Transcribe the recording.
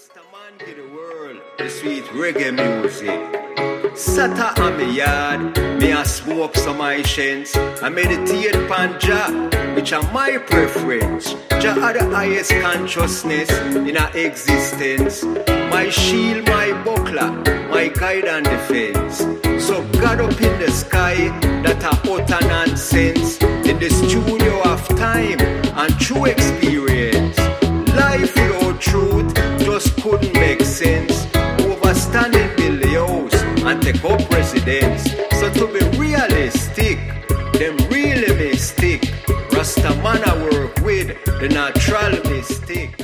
Rastaman to the world, the sweet reggae music. Sata on me yard, me a smoke some Haitians. I meditate upon Jah, which are my preference. Jah are the highest consciousness in our existence. My shield, my buckler, my guide and defense. So God up in the sky, that are utter nonsense. In the studio of time and true experience. Life without truth just couldn't make sense. Overstanding build the house and take up residence. So to be realistic, them really mistake. Rastaman I work with the natural mystic.